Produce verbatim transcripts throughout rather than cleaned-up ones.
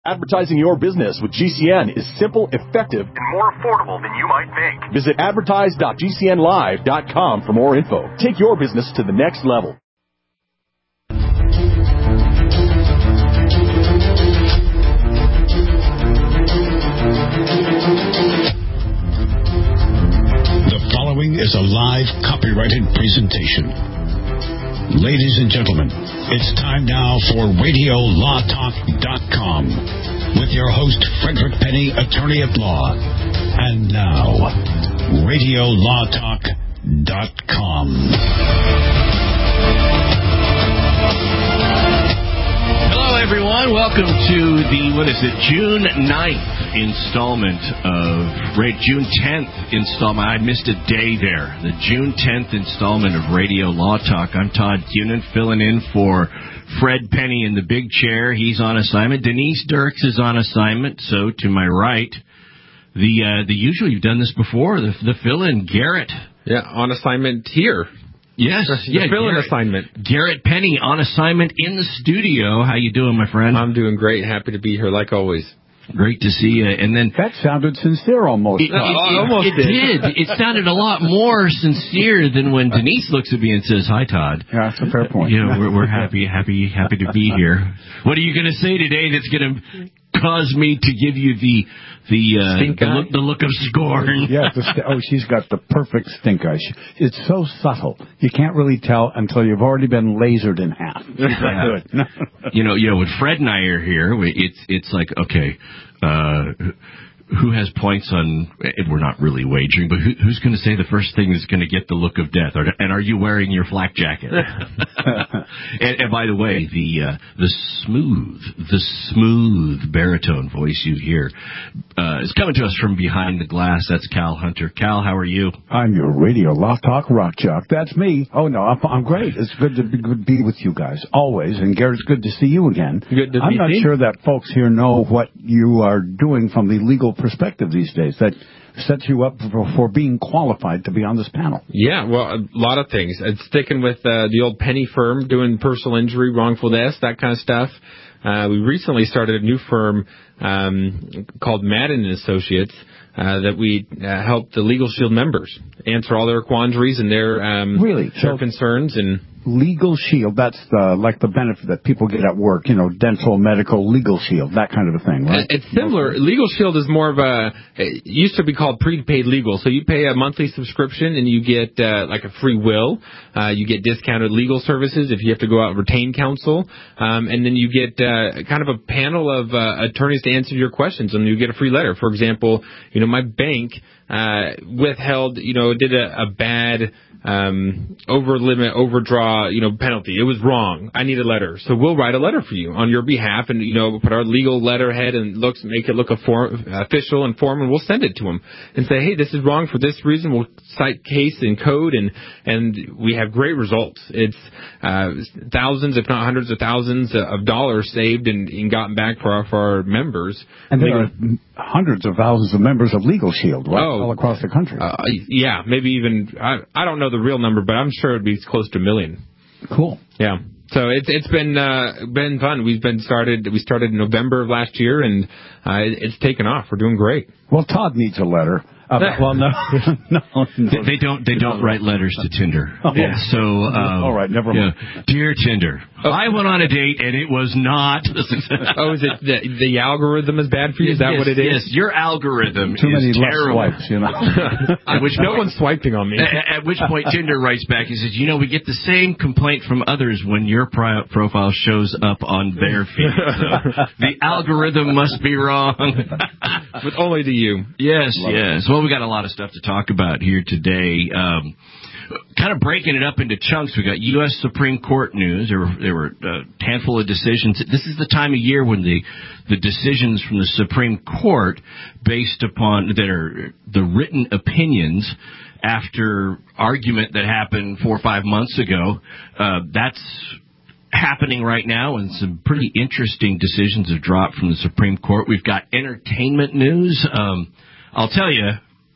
Advertising your business with G C N is simple, effective, and more affordable than you might think. Visit advertise dot g c n live dot com for more info. Take your business to the next level. The following is a live copyrighted presentation. Ladies and gentlemen, it's time now for radio law talk dot com with your host, Frederick Penny, attorney at law. And now, radio law talk dot com. Hello, everyone. Welcome to the, what is it, June ninth installment of, right, June tenth installment. I missed a day there. The June tenth installment of Radio Law Talk. I'm Todd Cunin, filling in for Fred Penny in the big chair. He's on assignment. Denise Dirks is on assignment. So, to my right, the uh, the usual, you've done this before, the, the fill-in, Garrett. Yeah, on assignment here. Yes, the yeah, fill-in Garrett, assignment. Garrett Penny on assignment in the studio. How you doing, my friend? I'm doing great. Happy to be here, like always. Great to see you. And then that sounded sincere, almost. It, it, it, almost it did. It sounded a lot more sincere than when Denise looks at me and says, "Hi, Todd." Yeah, that's a fair point. You know, we're, we're happy, happy, happy to be here. What are you going to say today that's going to cause me to give you the the uh, the, look, the look of scorn? Yeah. The st- oh, she's got the perfect stink eye. It's so subtle. You can't really tell until you've already been lasered in half. you know, you know, when Fred and I are here, we, it's it's like, okay. Uh, who has points on, we're not really wagering, but who, who's going to say the first thing that's going to get the look of death? Or, and are you wearing your flak jacket? and, and by the way, the uh, the smooth, the smooth baritone voice you hear uh, is coming to us from behind the glass. That's Cal Hunter. Cal, how are you? I'm your radio law talk rock jock. That's me. Oh, no, I'm, I'm great. It's good to be, good to be with you guys, always. And Garrett, it's good to see you again. Good to I'm be not seen. sure that folks here know what you are doing from the legal perspective these days that sets you up for, for being qualified to be on this panel. Yeah, well, a lot of things. It's sticking with uh, the old Penny firm, doing personal injury, wrongful death, that kind of stuff. Uh, we recently started a new firm um, called Madden and Associates uh, that we uh, help the Legal Shield members answer all their quandaries and their um, really their so concerns. And Legal Shield, that's the, like the benefit that people get at work, you know, dental, medical, Legal Shield, that kind of a thing, right? It's similar. Legal Shield is more of a, it used to be called prepaid legal. So you pay a monthly subscription and you get uh, like a free will. Uh, you get discounted legal services if you have to go out and retain counsel. Um, and then you get uh, kind of a panel of uh, attorneys to answer your questions, and you get a free letter. For example, you know, my bank uh, withheld, you know, did a, a bad um, over limit, overdraw, you know, penalty. It was wrong. I need a letter. So we'll write a letter for you on your behalf and, you know, put our legal letterhead and looks, make it look a form, official and form, and we'll send it to them and say, hey, this is wrong for this reason. We'll cite case and code, and, and we have great results. It's uh, thousands, if not hundreds of thousands of dollars saved and, and gotten back for our, for our members. And there Legal, are hundreds of thousands of members of Legal Shield, right, oh, all across the country. Uh, yeah, maybe even, I, I don't know the real number, but I'm sure it'd be close to a million. Cool. Yeah. So it's it's been uh, been fun. We've been started. We started in November of last year, and uh, it's taken off. We're doing great. Well, Todd needs a letter. Uh, well, no, no, no. They, they don't. They don't write letters to Tinder. Oh. Yeah. So, um, all right, never mind. Yeah. Dear Tinder, oh. I went on a date and it was not. oh, is it the, the algorithm is bad for you? Is that yes, what it is? Yes, your algorithm Too is many terrible. Left swipes, you know. At which no point, one's swiping on me. At, at which point, Tinder writes back and says, "You know, we get the same complaint from others when your pri- profile shows up on their feed. So the algorithm must be wrong." But only to you. Yes, Love yes. It. Well, we got a lot of stuff to talk about here today. Um, kind of breaking it up into chunks. We got U S Supreme Court news. There were, there were a handful of decisions. This is the time of year when the the decisions from the Supreme Court, based upon that are the written opinions after argument that happened four or five months ago, uh, that's happening right now, and some pretty interesting decisions have dropped from the Supreme Court. We've got entertainment news. Um, I'll tell you,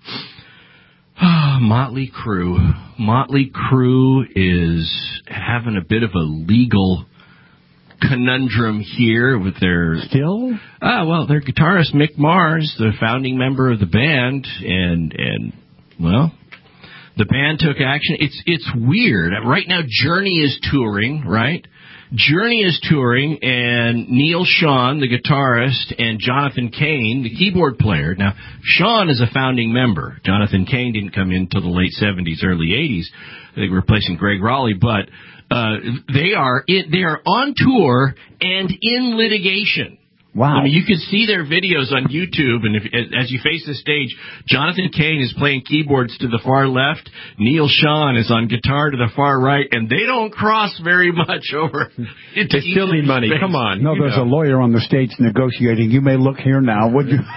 Motley Crue. Motley Crue is having a bit of a legal conundrum here with their... Still? Ah, well, their guitarist, Mick Mars, the founding member of the band, and, and well, the band took action. It's, it's weird. Right now, Journey is touring, right? Journey is touring, and Neil Schon, the guitarist, and Jonathan Cain, the keyboard player. Now, Schon is a founding member. Jonathan Cain didn't come in until the late seventies, early eighties. I think replacing Greg Raleigh, but uh, they are it, they are on tour and in litigation. Wow. I mean, you can see their videos on YouTube, and if, as you face the stage, Jonathan Cain is playing keyboards to the far left, Neil Schon is on guitar to the far right, and they don't cross very much over. They still need money. Space. Come on. No, there's know. a lawyer on the stage negotiating. You may look here now, would you?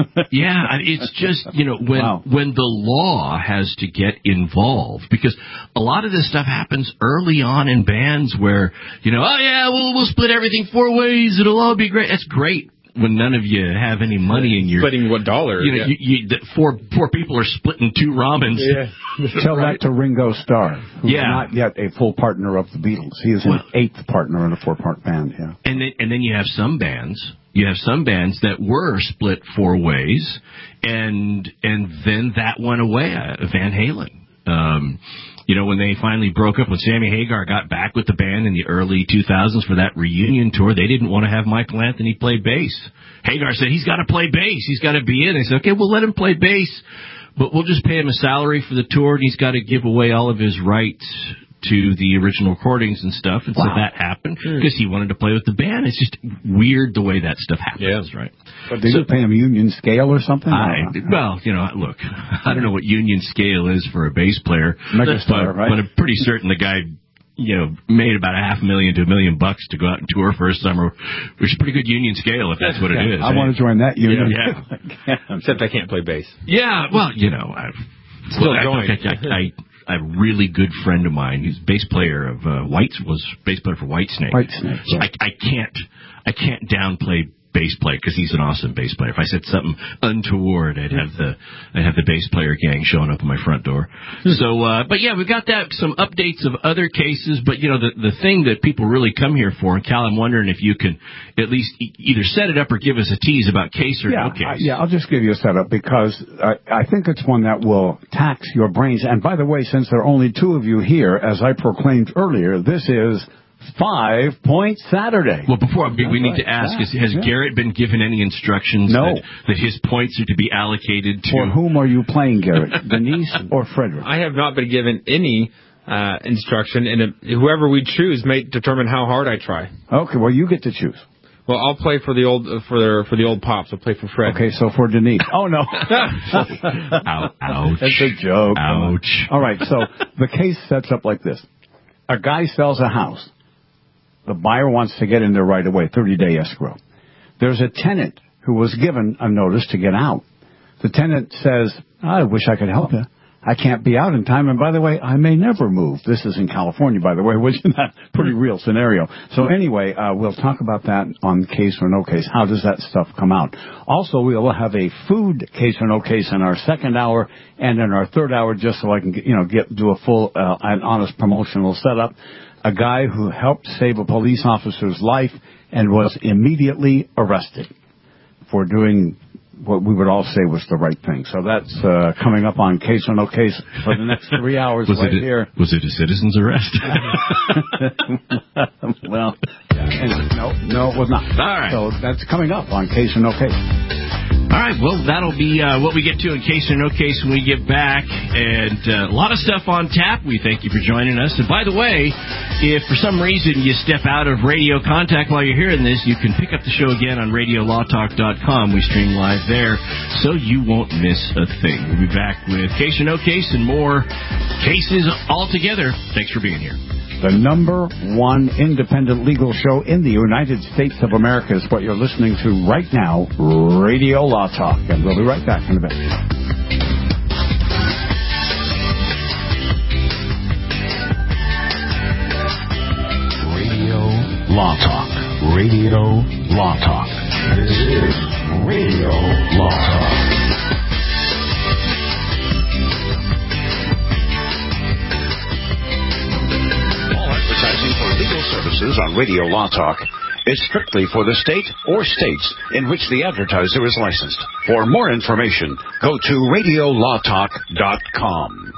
Yeah, it's just, you know, when Wow. when the law has to get involved, because a lot of this stuff happens early on in bands where, you know, oh yeah, we'll, we'll split everything four ways, it'll all be great. That's great when none of you have any money in your... Splitting what dollar? You know, yeah. you, you, the four, four people are splitting two ramens. Yeah. Tell that to Ringo Starr, who's Yeah. not yet a full partner of the Beatles. He is an Well- eighth partner in a four-part band, yeah. And then, and then you have some bands, you have some bands that were split four ways, and and then that went away. Uh, Van Halen. Um, you know, when they finally broke up, when Sammy Hagar got back with the band in the early two thousands for that reunion tour, they didn't want to have Michael Anthony play bass. Hagar said, he's got to play bass. He's got to be in. They said, okay, we'll let him play bass, but we'll just pay him a salary for the tour, and he's got to give away all of his rights to the original recordings and stuff. And Wow. so that happened because he wanted to play with the band. It's just weird the way that stuff happens, Yeah. right? But did So- you pay him union scale or something? I, Or- well, you know, look, I don't know what union scale is for a bass player, Megastar, but, right? but I'm pretty certain the guy, you know, made about a half a million to a million bucks to go out and tour for a summer, which is a pretty good union scale if that's what it is. I want to join that union. Yeah, Except I can't play bass. yeah, well, you know, I've Still well, going. I, I, I, a really good friend of mine, who's bass player of uh, White, was bass player for Whitesnake. Whitesnake, yeah. I, I can't, I can't downplay bass player because he's an awesome bass player. If I said something untoward, I'd have the, I'd have the bass player gang showing up at my front door. So, uh, but yeah, we've got that, some updates of other cases, but you know, the, the thing that people really come here for, and Cal, I'm wondering if you can at least e- either set it up or give us a tease about case or Yeah, no case. I, yeah, I'll just give you a setup because I, I think it's one that will tax your brains. And by the way, since there are only two of you here, as I proclaimed earlier, this is Five Point Saturday. Well, before we, we That's need to right. ask, Yeah, is, has yeah. Garrett been given any instructions No. that, that his points are to be allocated to? For whom are you playing, Garrett? Denise or Frederick? I have not been given any uh, instruction, and if, whoever we choose may determine how hard I try. Okay, well, you get to choose. Well, I'll play for the old uh, for the for the old pops. I'll play for Fred. Okay, so for Denise. Oh, no. Ow, ouch. That's a joke. Ouch. All right, so the case sets up like this. A guy sells a house. The buyer wants to get in there right away, thirty-day escrow. There's a tenant who was given a notice to get out. The tenant says, I wish I could help you. I can't be out in time, and by the way, I may never move. This is in California, by the way, which is a pretty real scenario. So anyway, uh, we'll talk about that on Case or No Case. How does that stuff come out? Also, we will have a food Case or No Case in our second hour and in our third hour, just so I can, you know, get do a full uh, and honest promotional setup. A guy who helped save a police officer's life and was immediately arrested for doing what we would all say was the right thing. So that's uh, coming up on Case or No Case for the next three hours Was right it a, here. Was it a citizen's arrest? Well, yeah, anyway, no, no, it was not. All right. So that's coming up on Case or No Case. All right, well, that'll be uh, what we get to in Case or No Case when we get back. And uh, a lot of stuff on tap. We thank you for joining us. And by the way, if for some reason you step out of radio contact while you're hearing this, you can pick up the show again on radio law talk dot com. We stream live there, so you won't miss a thing. We'll be back with Case or No Case and more cases all together. Thanks for being here. The number one independent legal show in the United States of America is what you're listening to right now, Radio Law Talk. And we'll be right back in a bit. Radio Law Talk. Radio Law Talk. This is Radio Law Talk. All advertising for legal services on on Radio Law Talk is strictly for the state or states in which the advertiser is licensed. For more information, go to radio law talk dot com.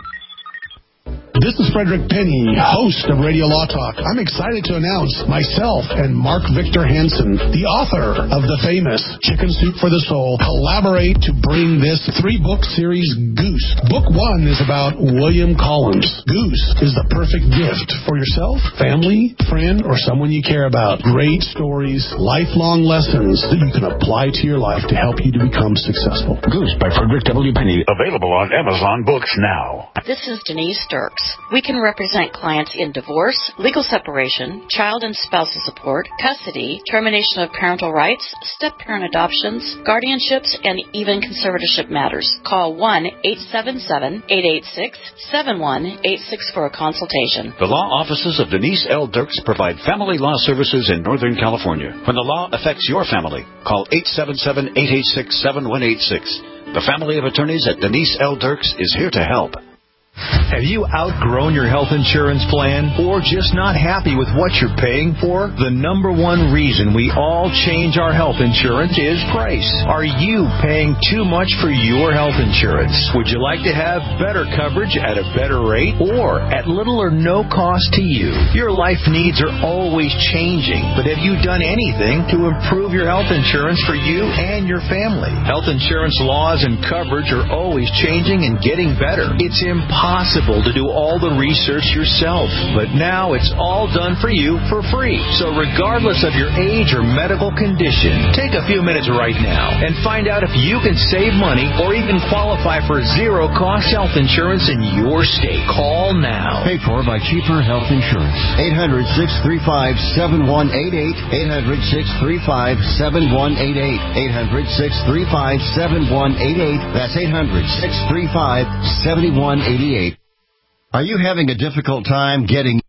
This is Frederick Penny, host of Radio Law Talk. I'm excited to announce myself and Mark Victor Hansen, the author of the famous Chicken Soup for the Soul, collaborate to bring this three-book series, Goose. Book one is about William Collins. Goose is the perfect gift for yourself, family, friend, or someone you care about. Great stories, lifelong lessons that you can apply to your life to help you to become successful. Goose by Frederick W. Penny, available on Amazon Books now. This is Denise Dirks. We can represent clients in divorce, legal separation, child and spousal support, custody, termination of parental rights, step-parent adoptions, guardianships, and even conservatorship matters. Call one eight seven seven, eight eight six, seven one eight six for a consultation. The law offices of Denise L. Dirks provide family law services in Northern California. When the law affects your family, call eight seven seven, eight eight six, seven one eight six. The family of attorneys at Denise L. Dirks is here to help. Have you outgrown your health insurance plan or just not happy with what you're paying for? The number one reason we all change our health insurance is price. Are you paying too much for your health insurance? Would you like to have better coverage at a better rate or at little or no cost to you? Your life needs are always changing, but have you done anything to improve your health insurance for you and your family? Health insurance laws and coverage are always changing and getting better. It's impossible Possible to do all the research yourself, but now it's all done for you for free. So regardless of your age or medical condition, take a few minutes right now and find out if you can save money or even qualify for zero-cost health insurance in your state. Call now. Paid for by Cheaper Health Insurance. eight hundred, six three five, seven one eight eight. eight hundred, six three five, seven one eight eight. eight hundred, six three five, seven one eight eight. That's eight hundred, six three five, seven one eight eight. Are you having a difficult time getting...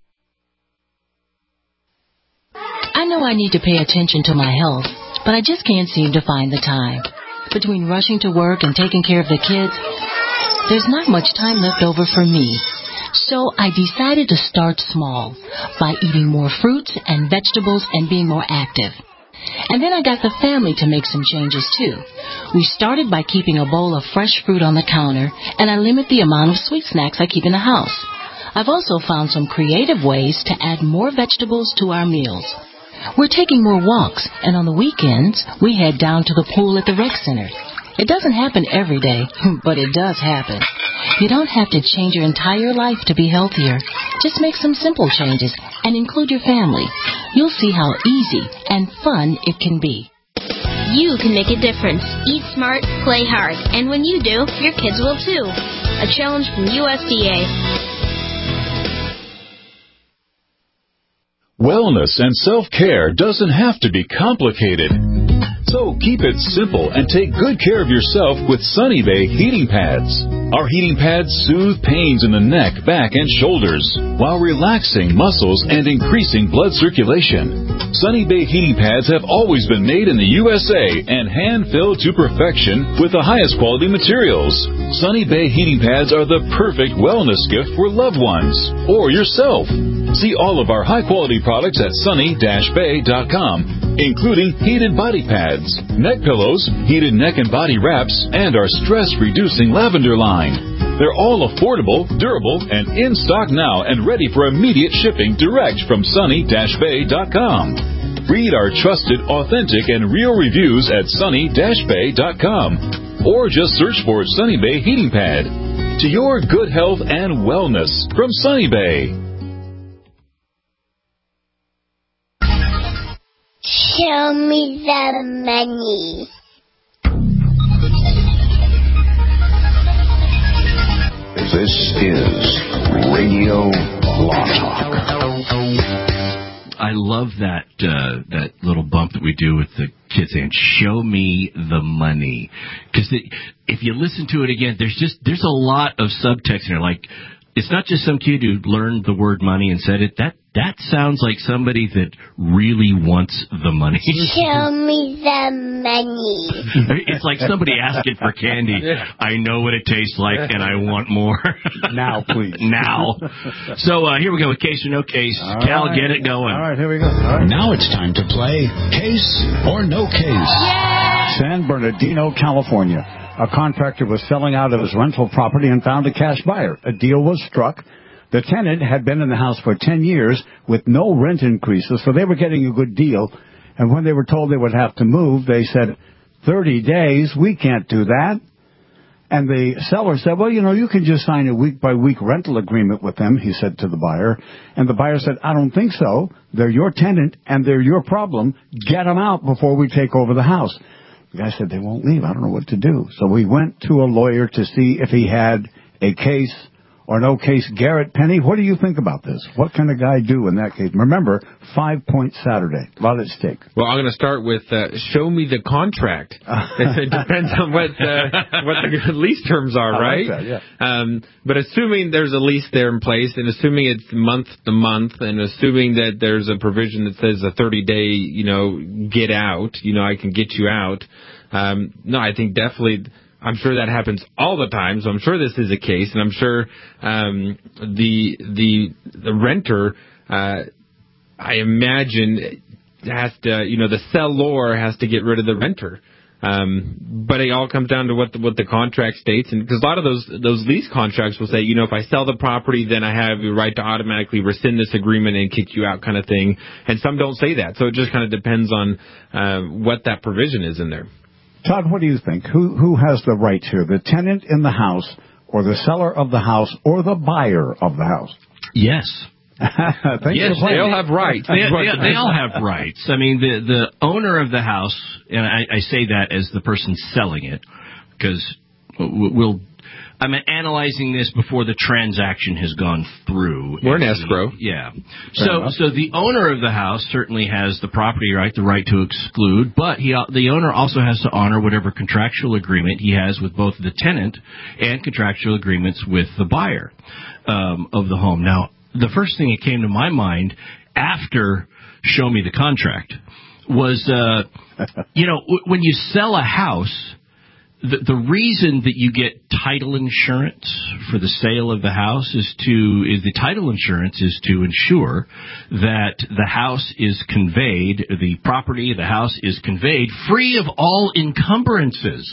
I know I need to pay attention to my health, but I just can't seem to find the time. Between rushing to work and taking care of the kids, there's not much time left over for me. So I decided to start small by eating more fruits and vegetables and being more active. And then I got the family to make some changes, too. We started by keeping a bowl of fresh fruit on the counter, and I limit the amount of sweet snacks I keep in the house. I've also found some creative ways to add more vegetables to our meals. We're taking more walks, and on the weekends, we head down to the pool at the rec center. It doesn't happen every day, but it does happen. You don't have to change your entire life to be healthier. Just make some simple changes and include your family. You'll see how easy and fun it can be. You can make a difference. Eat smart, play hard. And when you do, your kids will too. A challenge from U S D A. Wellness and self-care doesn't have to be complicated. So keep it simple and take good care of yourself with Sunny Bay heating pads. Our heating pads soothe pains in the neck, back, and shoulders while relaxing muscles and increasing blood circulation. Sunny Bay heating pads have always been made in the U S A and hand-filled to perfection with the highest quality materials. Sunny Bay heating pads are the perfect wellness gift for loved ones or yourself. See all of our high-quality products at sunny dash bay dot com, including heated body pads, neck pillows, heated neck and body wraps, and our stress-reducing lavender line. They're all affordable, durable, and in stock now and ready for immediate shipping direct from sunny dash bay dot com. Read our trusted, authentic, and real reviews at sunny dash bay dot com or just search for Sunny Bay Heating Pad. To your good health and wellness from Sunny Bay. Show me the money. This is Radio Law Talk. I love that uh, that little bump that we do with the kids saying, "Show me the money," because if you listen to it again, there's just there's a lot of subtext in there. Like, it's not just some kid who learned the word money and said it. That That sounds like somebody that really wants the money. Show me the money. It's like somebody asking for candy. I know what it tastes like, and I want more. Now, please. Now. So uh, here we go with Case or No Case. All Cal, right. get it going. All right, here we go. All right. Now it's time to play Case or No Case. San Bernardino, California. A contractor was selling out of his rental property and found a cash buyer. A deal was struck. The tenant had been in the house for ten years with no rent increases, so they were getting a good deal. And when they were told they would have to move, they said, thirty days, we can't do that. And the seller said, well, you know, you can just sign a week-by-week rental agreement with them, he said to the buyer. And the buyer said, I don't think so. They're your tenant, and they're your problem. Get them out before we take over the house. The guy said, they won't leave. I don't know what to do. So we went to a lawyer to see if he had a case or no case. Garrett Penny, what do you think about this? What can a guy do in that case? Remember, five-point Saturday. A lot at stake. Well, I'm going to start with uh, show me the contract. It depends on what uh, what the lease terms are, I right? like that, yeah. Um, but assuming there's a lease there in place, and assuming it's month to month, and assuming that there's a provision that says a thirty-day, you know, get out, you know, I can get you out. Um, no, I think definitely. I'm sure that happens all the time, so I'm sure this is a case, and I'm sure um, the the the renter, uh, I imagine, has to, you know, the seller has to get rid of the renter. Um, but it all comes down to what the, what the contract states, and because a lot of those those lease contracts will say, you know, if I sell the property, then I have the right to automatically rescind this agreement and kick you out, kind of thing. And some don't say that, so it just kind of depends on uh, what that provision is in there. Todd, what do you think? Who who has the rights here? The tenant in the house, or the seller of the house, or the buyer of the house? Yes. Thank yes, you. They all have rights. They, they, they all have rights. I mean, the the owner of the house, and I, I say that as the person selling it, because we'll. I'm analyzing this before the transaction has gone through. We're in escrow. Yeah. So, so the owner of the house certainly has the property right, the right to exclude, but he, the owner also has to honor whatever contractual agreement he has with both the tenant and contractual agreements with the buyer um, of the home. Now, the first thing that came to my mind after Show Me the Contract was, uh, you know, w- when you sell a house, The, the reason that you get title insurance for the sale of the house is to is the title insurance is to ensure that the house is conveyed, the property, the house is conveyed free of all encumbrances.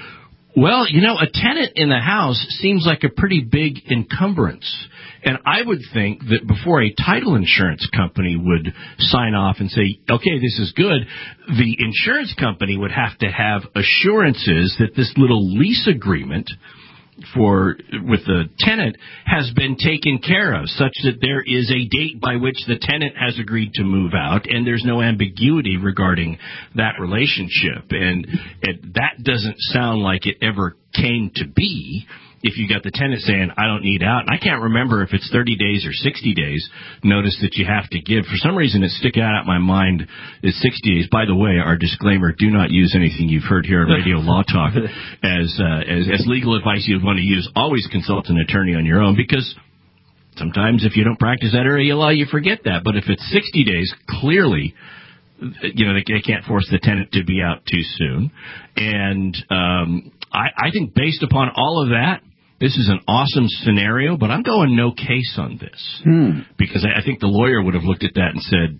Well, you know, a tenant in the house seems like a pretty big encumbrance. And I would think that before a title insurance company would sign off and say, okay, this is good, the insurance company would have to have assurances that this little lease agreement for with the tenant has been taken care of, such that there is a date by which the tenant has agreed to move out, and there's no ambiguity regarding that relationship. And it, that doesn't sound like it ever came to be. If you got the tenant saying, I don't need out, and I can't remember if it's thirty days or sixty days notice that you have to give. For some reason, it's sticking out of my mind is sixty days. By the way, our disclaimer, do not use anything you've heard here on Radio Law Talk as, uh, as, as legal advice you'd want to use. Always consult an attorney on your own, because sometimes if you don't practice that area law, you forget that. But if it's sixty days, clearly, you know, they, they can't force the tenant to be out too soon. And um, I, I think based upon all of that, this is an awesome scenario, but I'm going no case on this. Hmm. Because I, I think the lawyer would have looked at that and said,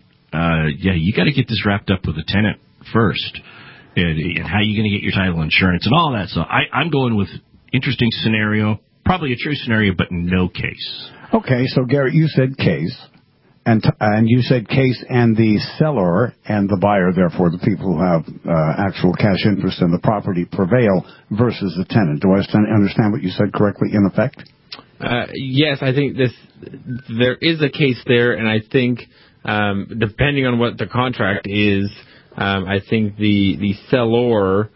uh, yeah, you got to get this wrapped up with the tenant first. And, and how are you going to get your title insurance and all that. So I, I'm going with interesting scenario, probably a true scenario, but no case. Okay, so Garrett, you said case. And t- and you said case and the seller and the buyer, therefore the people who have uh, actual cash interest in the property, prevail versus the tenant. Do I understand what you said correctly in effect? Uh, yes, I think this. There is a case there, and I think um, depending on what the contract is, um, I think the the seller.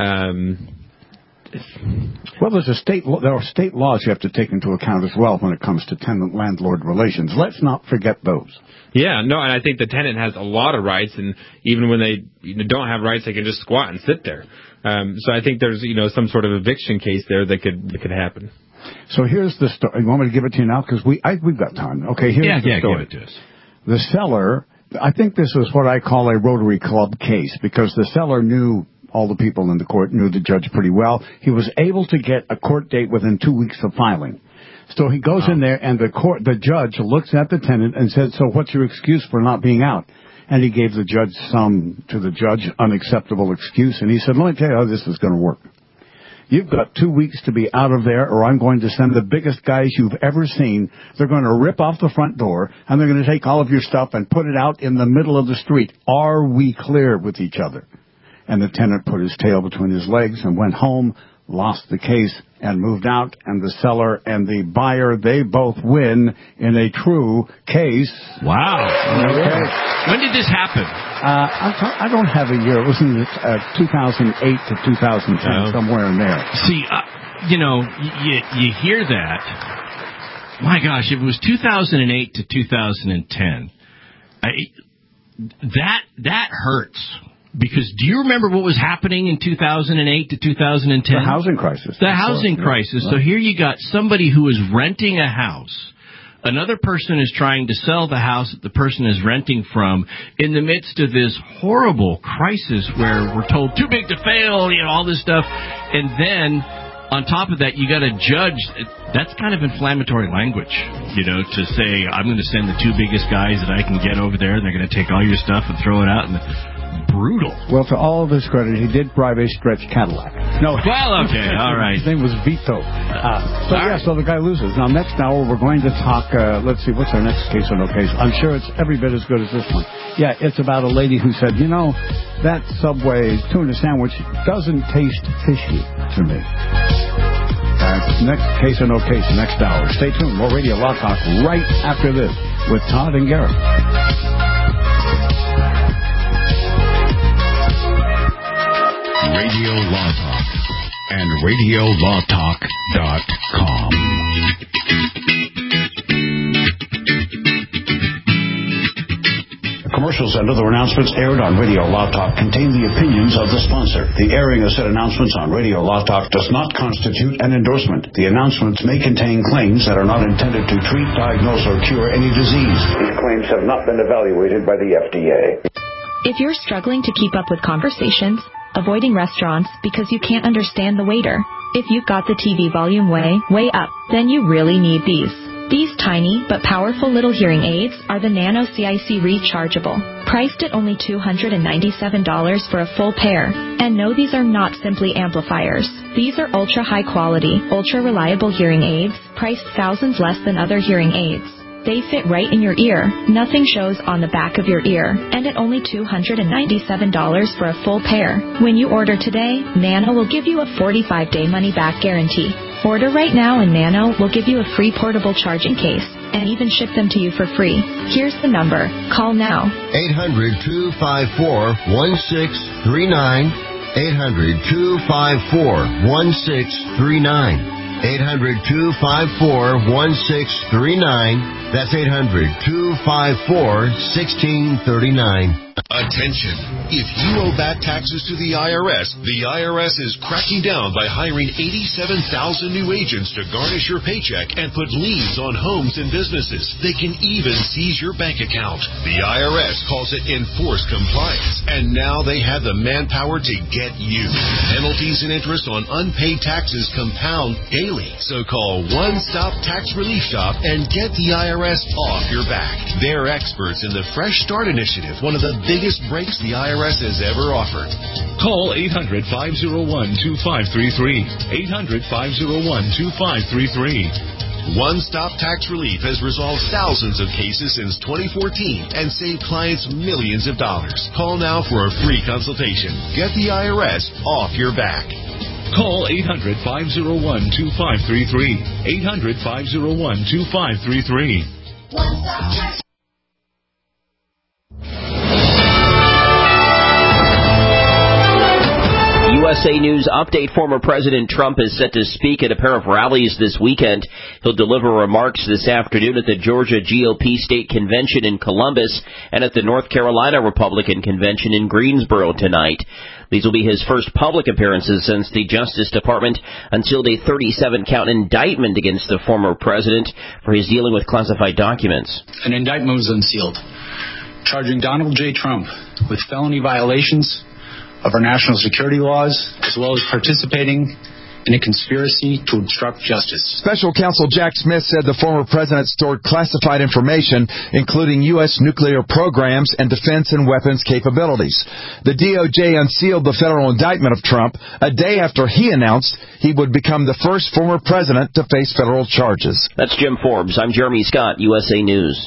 Um, Well, there's a state. There are state laws you have to take into account as well when it comes to tenant-landlord relations. Let's not forget those. Yeah, no, and I think the tenant has a lot of rights, and even when they don't have rights, they can just squat and sit there. Um, so I think there's, you know, some sort of eviction case there that could that could happen. So here's the story. You want me to give it to you now? Because we, I, we've got time. Okay, here's yeah, the yeah, story. give it to us. The seller, I think this was what I call a Rotary Club case, because the seller knew all the people in the court, knew the judge pretty well. He was able to get a court date within two weeks of filing. So he goes oh. in there, and the court, the judge looks at the tenant and said, so what's your excuse for not being out? And he gave the judge some, to the judge, unacceptable excuse. And he said, let me tell you how this is going to work. You've got two weeks to be out of there, or I'm going to send the biggest guys you've ever seen. They're going to rip off the front door, and they're going to take all of your stuff and put it out in the middle of the street. Are we clear with each other? And the tenant put his tail between his legs and went home, lost the case, and moved out. And the seller and the buyer, they both win in a true case. Wow. Okay. When did this happen? Uh, I'm t- I don't have a year. It was in uh, two thousand eight to two thousand ten, oh. somewhere in there. See, uh, you know, you, you hear that. My gosh, if it was two thousand eight to two thousand ten, I, that that hurts. Because do you remember what was happening in two thousand eight to two thousand ten? The housing crisis. The housing crisis. So here you got somebody who is renting a house. Another person is trying to sell the house that the person is renting from in the midst of this horrible crisis where we're told too big to fail, you know, all this stuff. And then on top of that, you got a judge. That's kind of inflammatory language, you know, to say, I'm going to send the two biggest guys that I can get over there, and they're going to take all your stuff and throw it out. And brutal. Well, to all of his credit, he did drive a stretch Cadillac. No. Well, okay, all right. His name was Vito. Uh, so, yeah, right. so the guy loses. Now, next hour, we're going to talk, uh, let's see, what's our next case or no case? I'm sure it's every bit as good as this one. Yeah, it's about a lady who said, you know, that Subway tuna sandwich doesn't taste fishy to me. Uh, next case or no case, next hour. Stay tuned. More Radio Law Talk right after this with Todd and Garrett. Radio Law Talk and radio law talk dot com. Commercials and other announcements aired on Radio Law Talk contain the opinions of the sponsor. The airing of said announcements on Radio Law Talk does not constitute an endorsement. The announcements may contain claims that are not intended to treat, diagnose, or cure any disease. These claims have not been evaluated by the F D A. If you're struggling to keep up with conversations, avoiding restaurants because you can't understand the waiter, if you've got the T V volume way, way up, then you really need these. These tiny but powerful little hearing aids are the Nano C I C Rechargeable, priced at only two hundred ninety-seven dollars for a full pair. And no, these are not simply amplifiers. These are ultra high quality, ultra reliable hearing aids, priced thousands less than other hearing aids. They fit right in your ear. Nothing shows on the back of your ear. And at only two hundred ninety-seven dollars for a full pair. When you order today, Nano will give you a forty-five day money-back guarantee. Order right now and Nano will give you a free portable charging case and even ship them to you for free. Here's the number. Call now. eight hundred, two five four, one six three nine. eight hundred, two five four, one six three nine. eight hundred, two five four, one six three nine. That's eight hundred, two five four, one six three nine. Attention! If you owe back taxes to the I R S, the I R S is cracking down by hiring eighty-seven thousand new agents to garnish your paycheck and put liens on homes and businesses. They can even seize your bank account. The I R S calls it enforced compliance, and now they have the manpower to get you. Penalties and interest on unpaid taxes compound daily. So call One Stop Tax Relief Shop and get the I R S off your back. They're experts in the Fresh Start Initiative, one of the biggest breaks the I R S has ever offered. Call eight hundred, five oh one, two five three three. eight hundred, five oh one, two five three three. One Stop Tax Relief has resolved thousands of cases since twenty fourteen and saved clients millions of dollars. Call now for a free consultation. Get the I R S off your back. Call eight hundred, five oh one, two five three three. eight hundred, five oh one, two five three three. One Stop Tax. U S S A News update. Former President Trump is set to speak at a pair of rallies this weekend. He'll deliver remarks this afternoon at the Georgia G O P State Convention in Columbus and at the North Carolina Republican Convention in Greensboro tonight. These will be his first public appearances since the Justice Department unsealed a thirty-seven count indictment against the former president for his dealing with classified documents. An indictment was unsealed, charging Donald J. Trump with felony violations of our national security laws, as well as participating in a conspiracy to obstruct justice. Special Counsel Jack Smith said the former president stored classified information, including U S nuclear programs and defense and weapons capabilities. The D O J unsealed the federal indictment of Trump a day after he announced he would become the first former president to face federal charges. That's Jim Forbes. I'm Jeremy Scott, U S A News.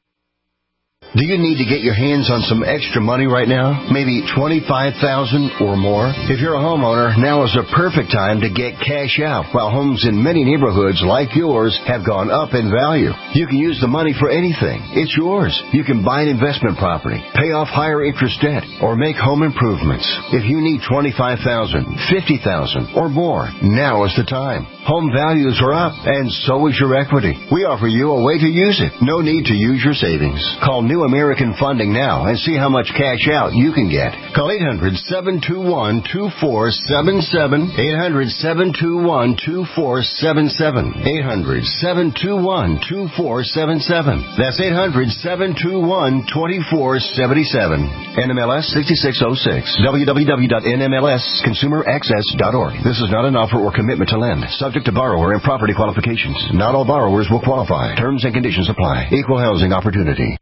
Do you need to get your hands on some extra money right now? Maybe twenty-five thousand dollars or more? If you're a homeowner, now is a perfect time to get cash out while homes in many neighborhoods like yours have gone up in value. You can use the money for anything. It's yours. You can buy an investment property, pay off higher interest debt, or make home improvements. If you need twenty-five thousand dollars, fifty thousand dollars or more, now is the time. Home values are up, and so is your equity. We offer you a way to use it. No need to use your savings. Call New American Funding now and see how much cash out you can get. Call eight hundred, seven two one, two four seven seven, eight hundred, seven two one, two four seven seven, eight hundred, seven two one, two four seven seven. That's eight hundred, seven two one, two four seven seven. N M L S sixty-six oh six. w w w dot n m l s consumer access dot org. This is not an offer or commitment to lend. Subject to borrower and property qualifications. Not all borrowers will qualify. Terms and conditions apply. Equal housing opportunity.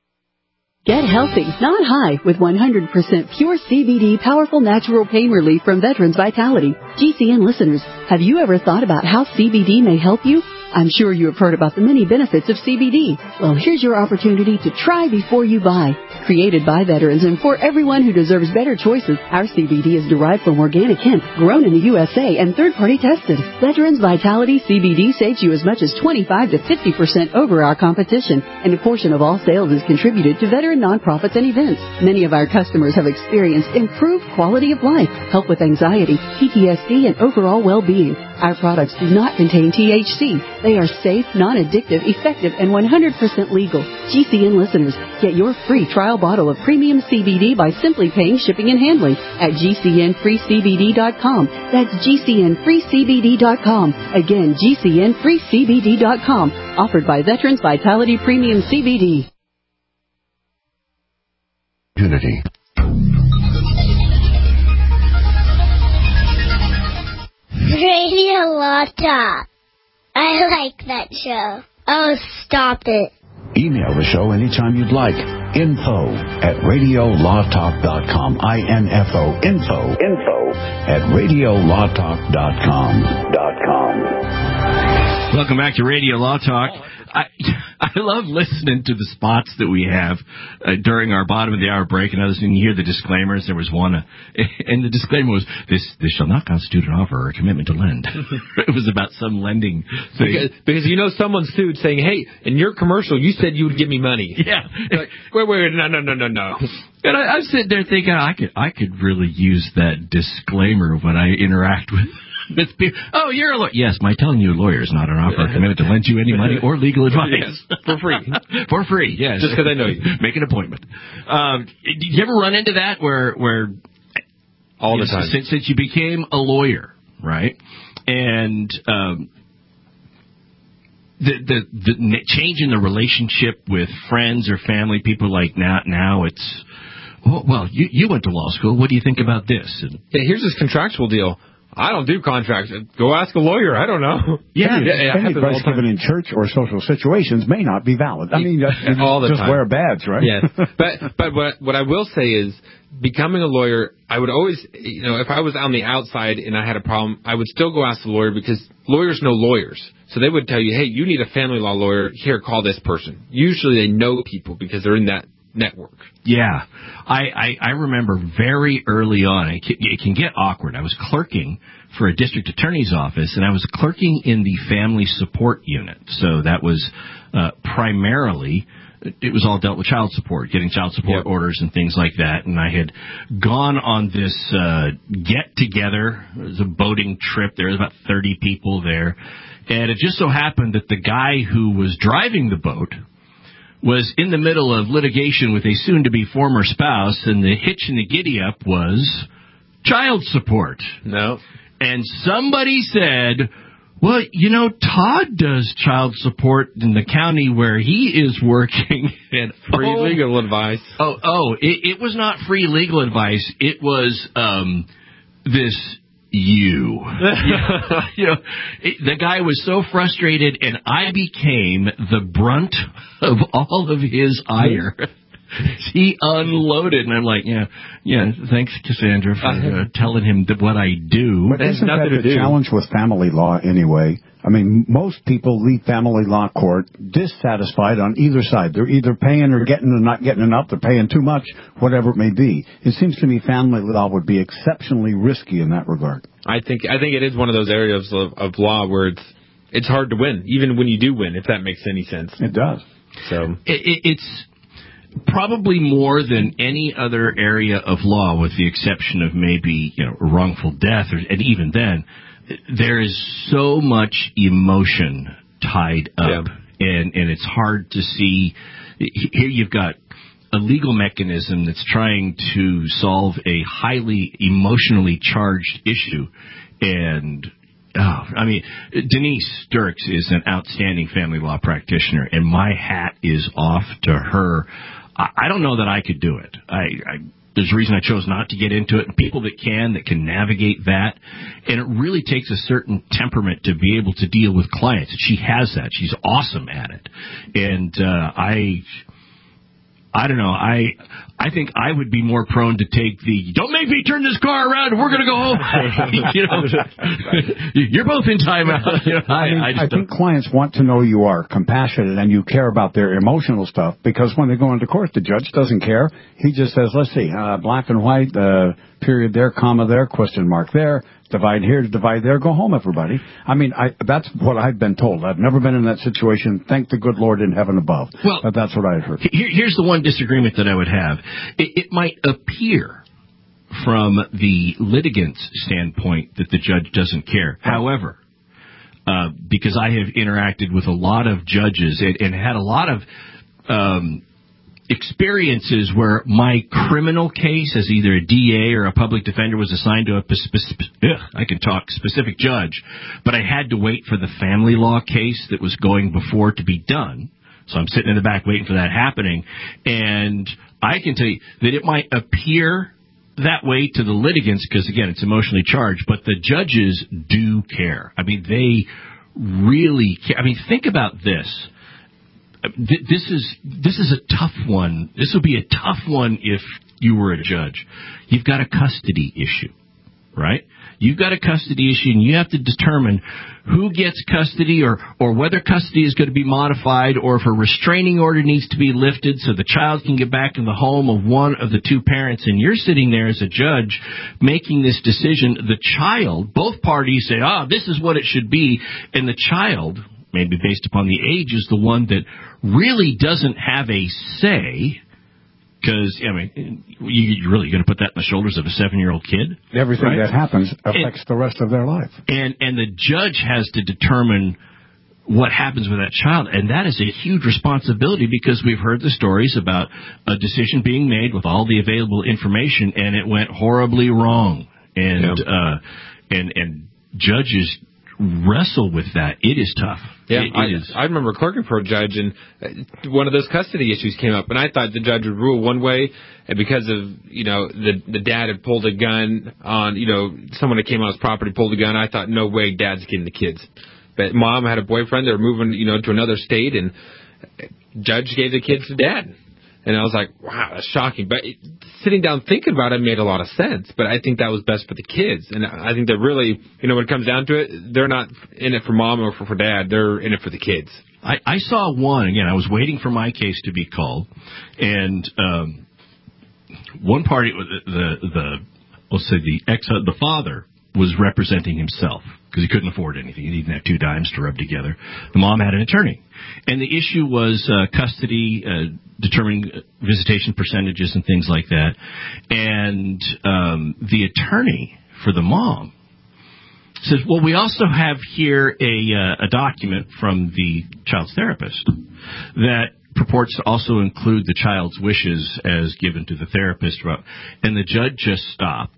Get healthy, not high, with one hundred percent pure C B D powerful natural pain relief from Veterans Vitality. G C N listeners, have you ever thought about how C B D may help you? I'm sure you have heard about the many benefits of C B D. Well, here's your opportunity to try before you buy. Created by veterans and for everyone who deserves better choices, our C B D is derived from organic hemp, grown in the U S A and third-party tested. Veterans Vitality C B D saves you as much as twenty-five to fifty percent over our competition, and a portion of all sales is contributed to veteran nonprofits and events. Many of our customers have experienced improved quality of life, help with anxiety, P T S D, and overall well-being. Our products do not contain T H C. They are safe, non-addictive, effective, and one hundred percent legal. G C N listeners, get your free trial bottle of premium C B D by simply paying shipping and handling at G C N free C B D dot com. That's G C N free C B D dot com. Again, G C N free C B D dot com. Offered by Veterans Vitality Premium C B D. Unity. Radio Law Talk. I like that show. Oh, stop it. Email the show anytime you'd like. Info at radio law talk dot com. I N F O. Info. Info at radio law talk dot com. Dot com. Welcome back to Radio Law Talk. I I love listening to the spots that we have uh, during our bottom of the hour break and others. And you hear the disclaimers. There was one, uh, and the disclaimer was, "This this shall not constitute an offer or a commitment to lend." It was about some lending thing. Because, because you know someone sued saying, "Hey, in your commercial, you said you would give me money." Yeah. Like, wait, wait, no, no, no, no, no. And I, I'm sitting there thinking, I could I could really use that disclaimer when I interact with. With people. Oh, you're a lawyer. Yes, my telling you a lawyer is not an offer or commitment to lend you any money or legal advice. Yes, for free. For free, yes. Just because I know you. Make an appointment. Um, did you ever run into that where, where all the know, time, since, since you became a lawyer, right? And um, the, the the change in the relationship with friends or family, people like now, now it's, oh, well, you, you went to law school. What do you think about this? And, yeah, here's this contractual deal. I don't do contracts. Go ask a lawyer. I don't know. Yeah, yeah, any advice given in church or social situations may not be valid. I mean, that's, all the just time. Wear a badge, right? Yes, but but what what I will say is, becoming a lawyer, I would always, you know, if I was on the outside and I had a problem, I would still go ask the lawyer because lawyers know lawyers. So they would tell you, hey, you need a family law lawyer. Here, call this person. Usually they know people because they're in that network. Yeah. I, I, I remember very early on, it can, it can get awkward. I was clerking for a district attorney's office, and I was clerking in the family support unit. So that was uh, primarily it was all dealt with child support, getting child support yep. orders and things like that. And I had gone on this uh, get-together. It was a boating trip. There was about thirty people there. And it just so happened that the guy who was driving the boat was in the middle of litigation with a soon-to-be former spouse, and the hitch in the giddy-up was child support. No. And somebody said, well, you know, Todd does child support in the county where he is working. And, free oh, legal advice. Oh, oh, it, it was not free legal advice. It was um, this you. you, you know, it, the guy was so frustrated, and I became the brunt of all of his ire. He unloaded, and I'm like, yeah, yeah, thanks, Cassandra, for uh, telling him that what I do. But isn't that the do. challenge with family law anyway? I mean, most people leave family law court dissatisfied on either side. They're either paying or getting or not getting enough. They're paying too much, whatever it may be. It seems to me family law would be exceptionally risky in that regard. I think I think it is one of those areas of, of law where it's it's hard to win, even when you do win, if that makes any sense. It does. So it, it, it's probably more than any other area of law, with the exception of maybe, you know, wrongful death, or, and even then, there is so much emotion tied up, yeah. and and it's hard to see. Here you've got a legal mechanism that's trying to solve a highly emotionally charged issue, and oh, I mean, Denise Dirks is an outstanding family law practitioner, and my hat is off to her. I don't know that I could do it. I, I, there's a reason I chose not to get into it. And people that can, that can navigate that, and it really takes a certain temperament to be able to deal with clients. She has that. She's awesome at it. And uh, I... I don't know. I I think I would be more prone to take the don't make me turn this car around and we're going to go home. you know, you're both in timeout. You know, I, mean, I, I, I think clients want to know you are compassionate and you care about their emotional stuff, because when they go into court, the judge doesn't care. He just says, let's see, uh, black and white, uh, period there, comma there, question mark there. Divide here, divide there, go home, everybody. I mean, I, that's what I've been told. I've never been in that situation. Thank the good Lord in heaven above. Well, but that's what I heard. Here, here's the one disagreement that I would have. It, it might appear from the litigant's standpoint that the judge doesn't care. However, uh, because I have interacted with a lot of judges and, and had a lot of um experiences where my criminal case as either a D A or a public defender was assigned to a specific, I can talk specific judge, but I had to wait for the family law case that was going before to be done. So I'm sitting in the back waiting for that happening. And I can tell you that it might appear that way to the litigants because, again, it's emotionally charged, but the judges do care. I mean, they really care. I mean, think about this. This is this is a tough one. This would be a tough one if you were a judge. You've got a custody issue, right? You've got a custody issue, and you have to determine who gets custody or, or whether custody is going to be modified or if a restraining order needs to be lifted so the child can get back in the home of one of the two parents. And you're sitting there as a judge making this decision. The child, both parties say, ah, this is what it should be, and the child, maybe based upon the age, is the one that really doesn't have a say, because, I mean, you're really going to put that in the shoulders of a seven-year-old kid? Everything right? that happens affects and, the rest of their life. And and the judge has to determine what happens with that child, and that is a huge responsibility, because we've heard the stories about a decision being made with all the available information, and it went horribly wrong. And yeah. uh, and and judges wrestle with that. It is tough. Yeah, it, it I, is. I remember clerking for a judge, and one of those custody issues came up, and I thought the judge would rule one way, and because of, you know, the the dad had pulled a gun on, you know, someone that came on his property pulled a gun, I thought, no way, dad's getting the kids. But mom had a boyfriend, they were moving, you know, to another state, and judge gave the kids to dad. And I was like, wow, that's shocking. But it, sitting down thinking about it made a lot of sense. But I think that was best for the kids. And I think that really, you know, when it comes down to it, they're not in it for mom or for, for dad. They're in it for the kids. I, I saw one, again, I was waiting for my case to be called. And um, one party, the, the, the let's say the ex, the father was representing himself because he couldn't afford anything. He didn't have two dimes to rub together. The mom had an attorney. And the issue was uh, custody, uh, determining visitation percentages and things like that. And um, the attorney for the mom says, well, we also have here a, uh, a document from the child's therapist that purports to also include the child's wishes as given to the therapist. And the judge just stopped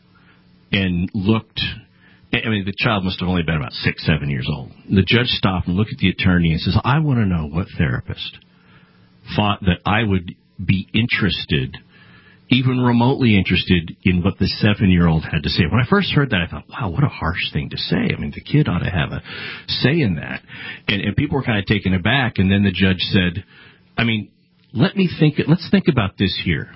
and looked. I mean, the child must have only been about six, seven years old. The judge stopped and looked at the attorney and says, I want to know what therapist thought that I would be interested, even remotely interested, in what the seven-year-old had to say. When I first heard that, I thought, wow, what a harsh thing to say. I mean, the kid ought to have a say in that. And, and people were kind of taken aback, and then the judge said, I mean, let me think, let's think about this here.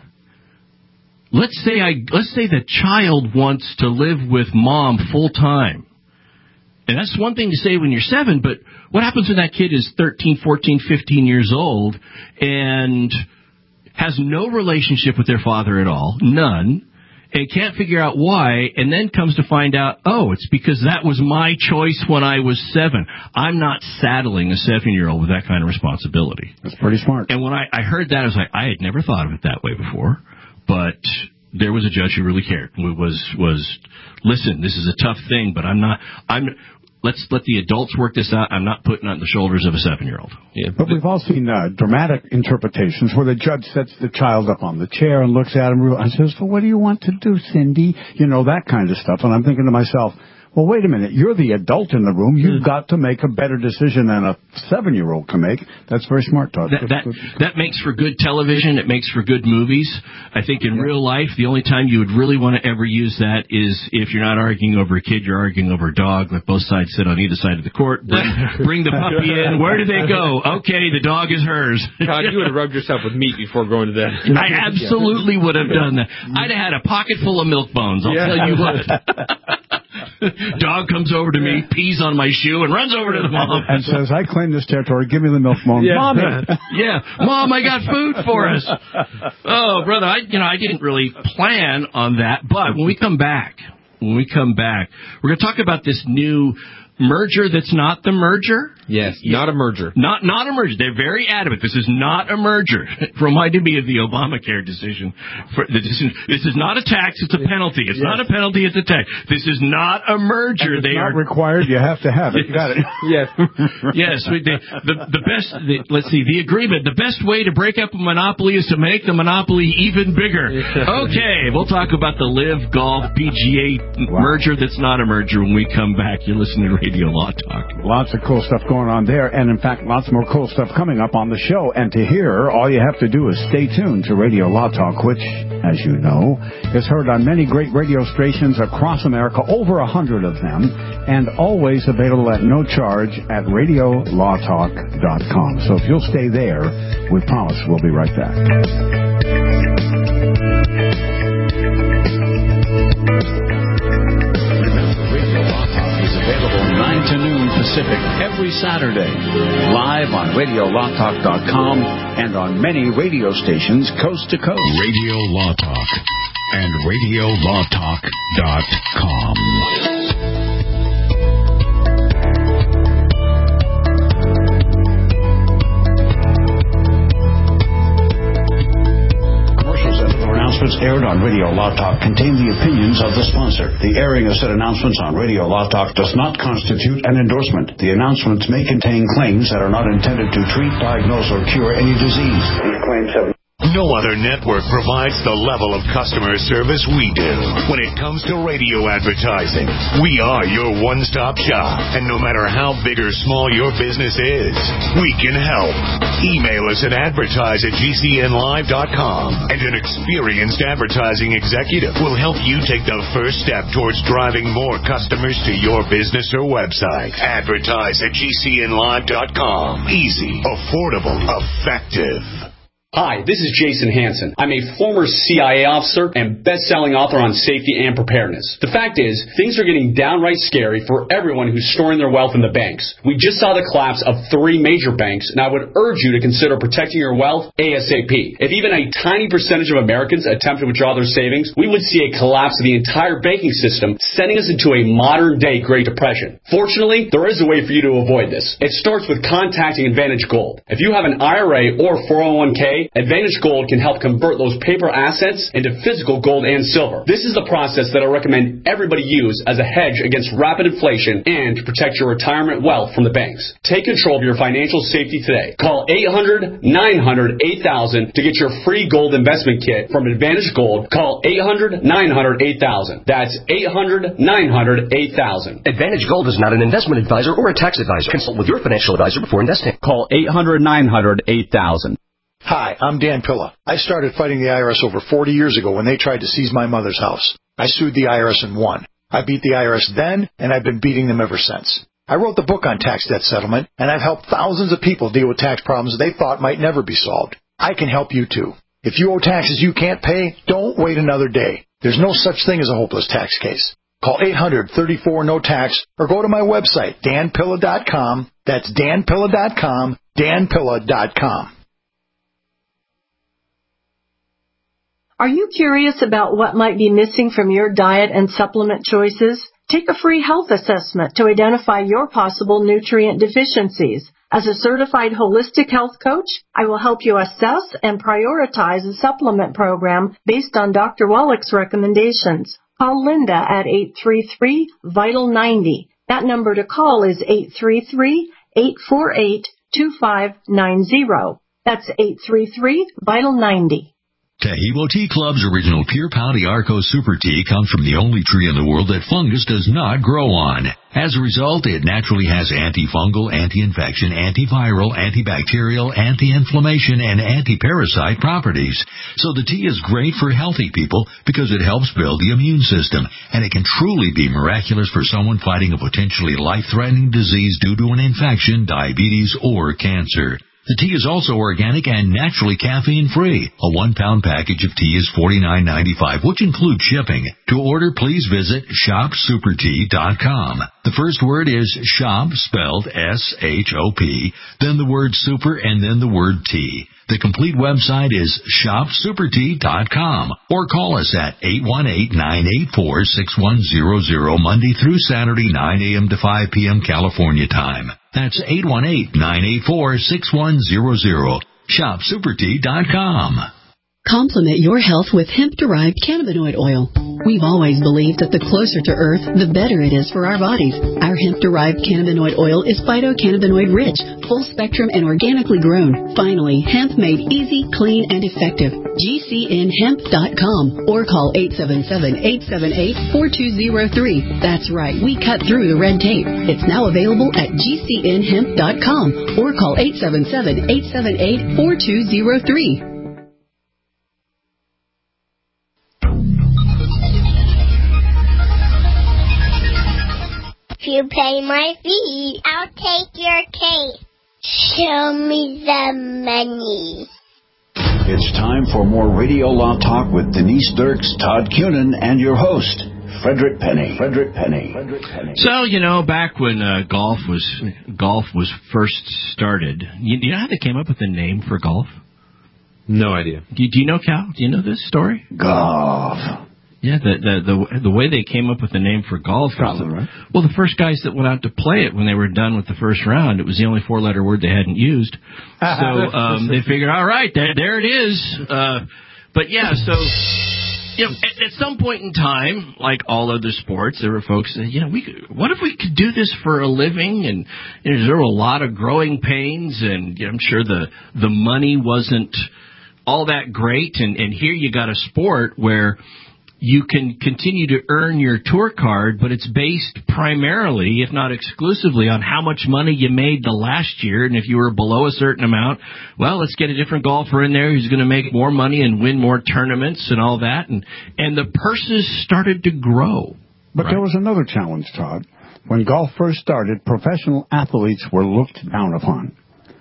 Let's say I let's say the child wants to live with mom full time. And that's one thing to say when you're seven, but what happens when that kid is thirteen, fourteen, fifteen years old and has no relationship with their father at all, none, and can't figure out why, and then comes to find out, oh, it's because that was my choice when I was seven. I'm not saddling a seven-year-old with that kind of responsibility. That's pretty smart. And when I, I heard that, I was like, I had never thought of it that way before. But there was a judge who really cared. Was was listen, this is a tough thing, but I'm not. I'm. Let's let the adults work this out. I'm not putting it on the shoulders of a seven-year-old. Yeah, but we've all seen uh, dramatic interpretations where the judge sets the child up on the chair and looks at him and says, "Well, what do you want to do, Cindy?" You know, that kind of stuff. And I'm thinking to myself, well, wait a minute. You're the adult in the room. You've mm. got to make a better decision than a seven-year-old can make. That's very smart, Todd. That, that, that makes for good television. It makes for good movies. I think in yeah. real life, the only time you would really want to ever use that is if you're not arguing over a kid, you're arguing over a dog. Let both sides sit on either side of the court. Bring, bring the puppy in. Where do they go? Okay, the dog is hers. Todd, you would have rubbed yourself with meat before going to that. I absolutely would have done that. I'd have had a pocket full of milk bones. I'll yeah. tell you what. Dog comes over to me, pees on my shoe, and runs over to the mom. And says, I claim this territory, give me the milk bone. Yeah. Mommy! Yeah, Mom, I got food for us. Oh, brother, I you know, I didn't really plan on that, but when we come back, when we come back, we're going to talk about this new merger that's not the merger. Yes, not a merger. Not not a merger. They're very adamant. This is not a merger. It reminded me of the Obamacare decision. For the decision. This is not a tax. It's a penalty. It's yes. not a penalty. It's a tax. This is not a merger. And it's they not are required. You have to have it. You got it. Yes. Yes. We, the, the the best. The, let's see. The agreement. The best way to break up a monopoly is to make the monopoly even bigger. Okay. We'll talk about the Live Golf P G A wow. merger that's not a merger when we come back. You're listening to Radio Law Talk. Lots of cool stuff going on there, and in fact, lots more cool stuff coming up on the show. And to hear, all you have to do is stay tuned to Radio Law Talk, which, as you know, is heard on many great radio stations across America, over a hundred of them, and always available at no charge at radio law talk dot com. So if you'll stay there, we promise we'll be right back. nine to noon Pacific every Saturday, live on radio law talk dot com and on many radio stations coast to coast. Radio Law Talk and radio law talk dot com. Announcements aired on Radio Law Talk contain the opinions of the sponsor. The airing of said announcements on Radio Law Talk does not constitute an endorsement. The announcements may contain claims that are not intended to treat, diagnose, or cure any disease. These claims have no other network provides the level of customer service we do. When it comes to radio advertising, we are your one-stop shop. And no matter how big or small your business is, we can help. Email us at advertise at g c n live dot com, and an experienced advertising executive will help you take the first step towards driving more customers to your business or website. Advertise at g c n live dot com. Easy, affordable, effective. Hi, this is Jason Hansen. I'm a former C I A officer and best-selling author on safety and preparedness. The fact is, things are getting downright scary for everyone who's storing their wealth in the banks. We just saw the collapse of three major banks, and I would urge you to consider protecting your wealth ASAP. If even a tiny percentage of Americans attempt to withdraw their savings, we would see a collapse of the entire banking system, sending us into a modern-day Great Depression. Fortunately, there is a way for you to avoid this. It starts with contacting Advantage Gold. If you have an I R A or four oh one k, Advantage Gold can help convert those paper assets into physical gold and silver. This is the process that I recommend everybody use as a hedge against rapid inflation and to protect your retirement wealth from the banks. Take control of your financial safety today. Call eight hundred, nine hundred, eight thousand to get your free gold investment kit from Advantage Gold. Call eight hundred, nine hundred, eight thousand. That's eight hundred, nine hundred, eight thousand. Advantage Gold is not an investment advisor or a tax advisor. Consult with your financial advisor before investing. Call eight hundred, nine hundred, eight thousand. Hi, I'm Dan Pilla. I started fighting the I R S over forty years ago when they tried to seize my mother's house. I sued the I R S and won. I beat the I R S then, and I've been beating them ever since. I wrote the book on tax debt settlement, and I've helped thousands of people deal with tax problems they thought might never be solved. I can help you too. If you owe taxes you can't pay, don't wait another day. There's no such thing as a hopeless tax case. Call eight hundred, thirty-four, no tax or go to my website, dan pilla dot com. That's dan pilla dot com, dan pilla dot com. Are you curious about what might be missing from your diet and supplement choices? Take a free health assessment to identify your possible nutrient deficiencies. As a certified holistic health coach, I will help you assess and prioritize a supplement program based on Doctor Wallach's recommendations. Call Linda at eight three three, vital ninety. That number to call is eight three three, eight four eight, two five nine zero. That's eight three three, vital ninety. Taheebo Tea Club's original Pure Pouty Arco Super Tea comes from the only tree in the world that fungus does not grow on. As a result, it naturally has antifungal, anti-infection, antiviral, antibacterial, anti-inflammation, and anti-parasite properties. So the tea is great for healthy people because it helps build the immune system, and it can truly be miraculous for someone fighting a potentially life-threatening disease due to an infection, diabetes, or cancer. The tea is also organic and naturally caffeine-free. A one-pound package of tea is forty-nine ninety-five, which includes shipping. To order, please visit shop super tea dot com. The first word is shop, spelled S H O P, then the word super, and then the word tea. The complete website is shop super tea dot com, or call us at eight one eight, nine eight four, six one zero zero Monday through Saturday, nine a.m. to five p.m. California time. That's eight one eight, nine eight four, six one zero zero. shop super tea dot com. Complement your health with hemp-derived cannabinoid oil. We've always believed that the closer to Earth, the better it is for our bodies. Our hemp-derived cannabinoid oil is phytocannabinoid-rich, full-spectrum, and organically grown. Finally, hemp made easy, clean, and effective. G C N hemp dot com or call eight seven seven, eight seven eight, four two zero three. That's right, we cut through the red tape. It's now available at G C N hemp dot com or call eight seven seven, eight seven eight, four two zero three. If you pay my fee, I'll take your cake. Show me the money. It's time for more Radio Law Talk with Denise Dirks, Todd Cunin, and your host, Frederick Penny. Frederick Penny. Frederick Penny. So, you know, back when uh, golf was golf was first started, you, do you know how they came up with the name for golf? No idea. Do, do you know, Cal? Do you know this story? Golf. Yeah, the the the the way they came up with the name for golf. Probably, right? Well, the first guys that went out to play it when they were done with the first round, it was the only four-letter word they hadn't used. So um, they figured, all right, there, there it is. Uh, but yeah, so you know, at, at some point in time, like all other sports, there were folks that, you know, we could, what if we could do this for a living? And you know, there were a lot of growing pains, and you know, I'm sure the the money wasn't all that great. And, and here you got a sport where you can continue to earn your tour card, but it's based primarily, if not exclusively, on how much money you made the last year. And if you were below a certain amount, well, let's get a different golfer in there who's going to make more money and win more tournaments and all that. And, and the purses started to grow. But right? There was another challenge, Todd. When golf first started, professional athletes were looked down upon.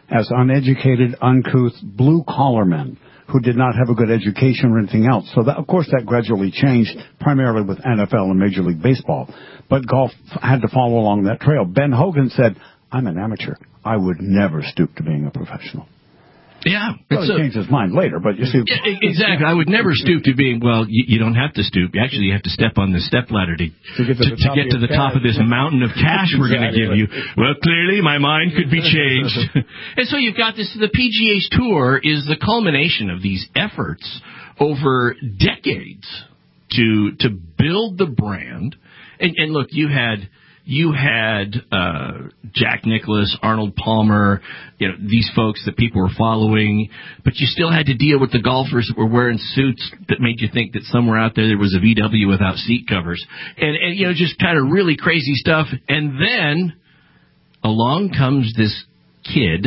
as uneducated, uncouth, blue-collar men who did not have a good education or anything else. So, that, of course, that gradually changed, primarily with N F L and Major League Baseball. But golf had to follow along that trail. Ben Hogan said, I'm an amateur. I would never stoop to being a professional. Yeah. Well, he changed his mind later, but you see... Yeah, exactly. I would never stoop to being, well, you, you don't have to stoop. Actually, you have to step on the stepladder to, to get to, to, to, get to the top of this mountain of cash we're going to give you. Well, clearly, my mind could be changed. And so you've got this, the P G A's tour is the culmination of these efforts over decades to to build the brand. And, and look, you had... You had uh, Jack Nicklaus, Arnold Palmer, you know, these folks that people were following, but you still had to deal with the golfers that were wearing suits that made you think that somewhere out there there was a V W without seat covers. And, and you know, just kind of really crazy stuff. And then along comes this kid,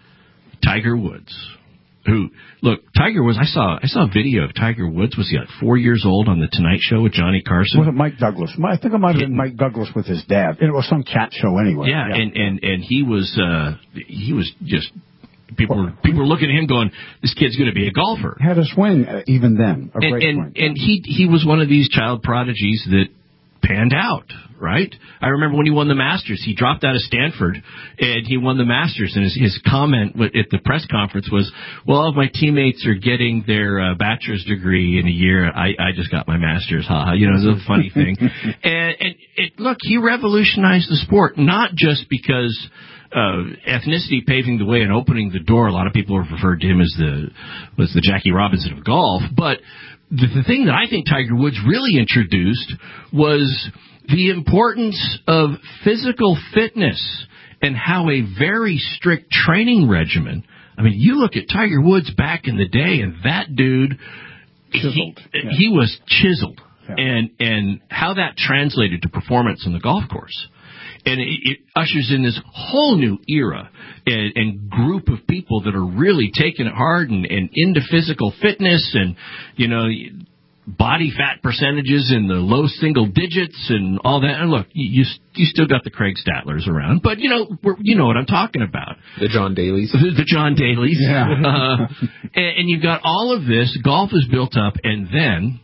Tiger Woods, who, look, Tiger Woods, I saw I saw a video of Tiger Woods. Was he like four years old on The Tonight Show with Johnny Carson? Was it Mike Douglas? I think it might have been Mike Douglas with his dad. It was some cat show anyway. Yeah, yeah. and, and, and he was uh, he was just, people were, people were looking at him going, this kid's going to be a golfer. Had a swing uh, even then, a and, great and, swing. And he, he was one of these child prodigies that panned out, right? I remember when he won the Masters, he dropped out of Stanford and he won the Masters, and his, his comment at the press conference was, well, all of my teammates are getting their uh, bachelor's degree in a year. I, I just got my Masters. Ha ha. You know, it's a funny thing. And, and it, look, he revolutionized the sport, not just because uh, ethnicity paving the way and opening the door. A lot of people have referred to him as the, was the Jackie Robinson of golf, but The, the thing that I think Tiger Woods really introduced was the importance of physical fitness and how a very strict training regimen. I mean, you look at Tiger Woods back in the day, and that dude, chiseled. He, yeah. he was chiseled, yeah. and and how that translated to performance on the golf course. And it, it ushers in this whole new era and, and group of people that are really taking it hard and, and into physical fitness and, you know, body fat percentages in the low single digits and all that. And look, you you still got the Craig Statlers around, but, you know, we're, you know what I'm talking about. The John Daly's. The, the John Daly's. Yeah. uh, and, and you've got all of this. Golf is built up, and then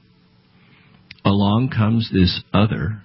along comes this other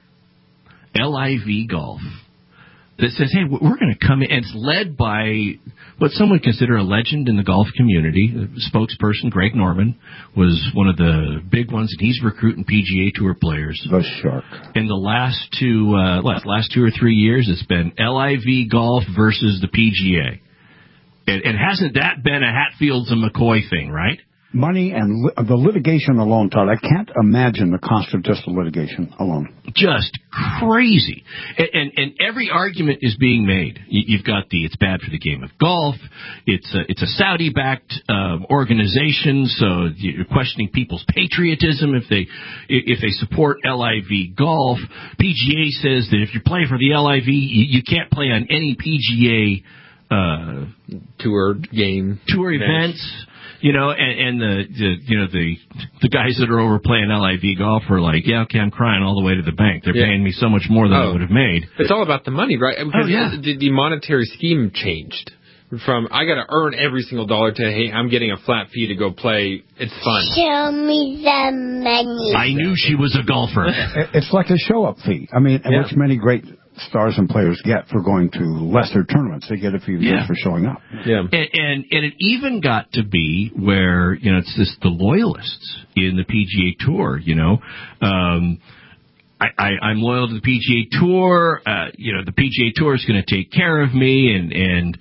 L I V Golf that says, hey, we're going to come in, and it's led by what some would consider a legend in the golf community. The spokesperson, Greg Norman, was one of the big ones, and he's recruiting P G A Tour players. The Shark. In the last two, uh, last, last two or three years, it's been L I V Golf versus the P G A. And, and hasn't that been a Hatfields and McCoy thing, right? Money and li- the litigation alone, Todd, I can't imagine the cost of just the litigation alone. Just crazy. And, and, and every argument is being made. You've got the, it's bad for the game of golf. It's a, it's a Saudi-backed um, organization, so you're questioning people's patriotism if they, if they support L I V Golf. P G A says that if you play for the L I V, you, you can't play on any P G A uh, tour game. Tour events. You know, and, and the, the, you know, the, the guys that are over playing L I V Golf are like, yeah, okay, I'm crying all the way to the bank. They're yeah. paying me so much more than oh. I would have made. It's all about the money, right? Because oh, yeah. the, the monetary scheme changed from, I got to earn every single dollar to, hey, I'm getting a flat fee to go play. It's fun. Show me the money. I knew she was a golfer. It's like a show-up fee. I mean, yeah. which many great stars and players get for going to lesser tournaments. They get a few yeah. years for showing up. Yeah. And, and and it even got to be where, you know, it's just the loyalists in the P G A Tour, you know. Um, I, I, I'm loyal to the P G A Tour. Uh, you know, the P G A Tour is going to take care of me, and, and,